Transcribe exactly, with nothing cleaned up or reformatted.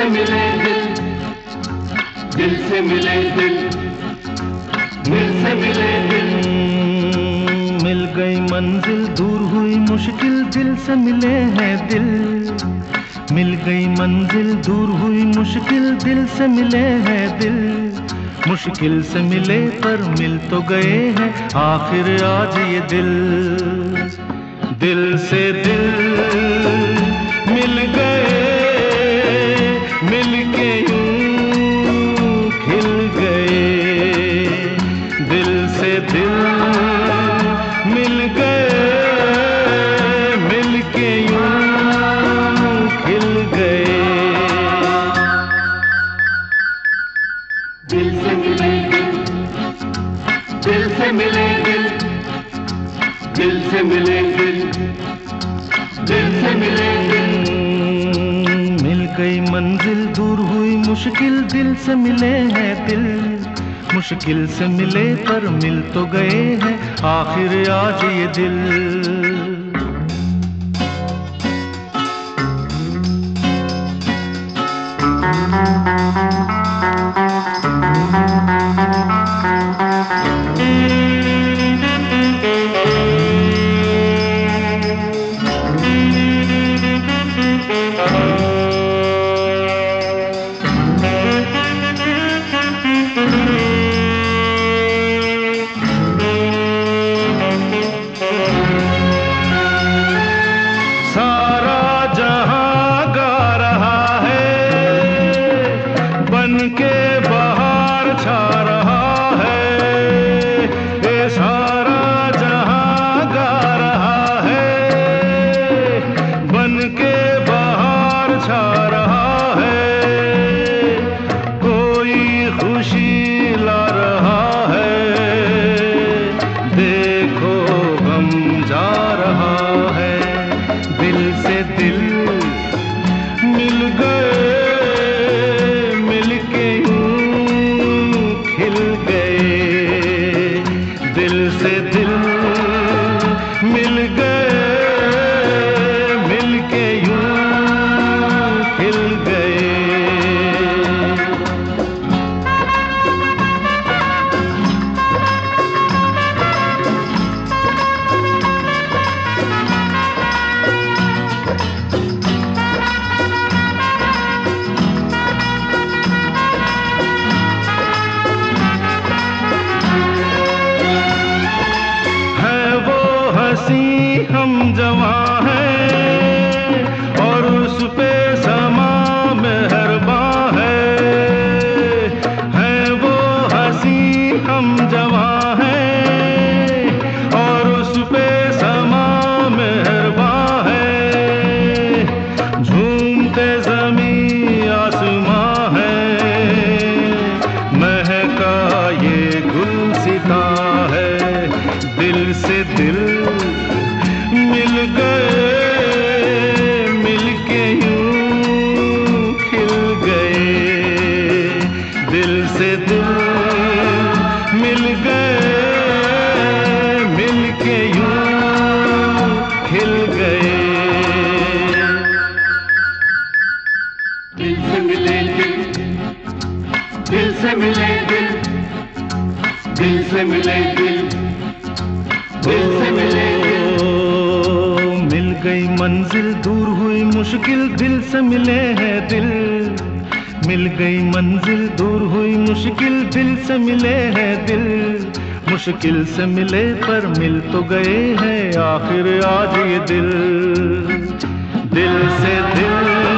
मिले दिल, दिल से मिले दिल, दिल से मिले दिल। मिल गई मंजिल दूर हुई मुश्किल, दिल से मिले हैं दिल। मिल गई मंजिल दूर हुई मुश्किल, दिल से मिले हैं दिल। मुश्किल से मिले पर मिल तो गए हैं आखिर आज ये दिल। दिल से दिल मिल गए, मिल के यूं खिल गए। दिल से दिल मिल गए, मिल के यूं खिल गए। दिल से मिले दिल, दिल से मिले दिल, दिल से मिले दिल, दिल से मिले दिल। मिल गई मंजिल दूर हुई मुश्किल, दिल से मिले हैं दिल। मुश्किल से मिले पर मिल तो गए हैं आखिर आज ये दिल। के बाहर छा रहा है, ये सारा जहां गा रहा है। बन के बाहर छा रहा है, कोई खुशी ला रहा है। देखो गम जा रहा है, दिल से दिल मिल गए, दिल से दिल मिल गए, मिल के यूं खिल गए। हम जवां हैं और उस पे समा मेहरबान है। है वो हंसी हम जवां हैं और उस पे समा मेहरबान है। झूमते ज़मीं आसमां है, महका ये गुलसिता है। दिल से दिल मिल गए, मिल के यूं खिल गए। दिल से दिल मिल गए, मिल के यूं खिल गए। दिल से मिले दिल, दिल से मिले दिल, दिल से मिले दिल, दिल से मिले दिल। मिल गई मंजिल दूर हुई मुश्किल, दिल से मिले हैं दिल। मिल गई मंजिल दूर हुई मुश्किल, दिल से मिले हैं दिल। मुश्किल से मिले पर मिल तो गए हैं आखिर आज ये दिल। दिल से दिल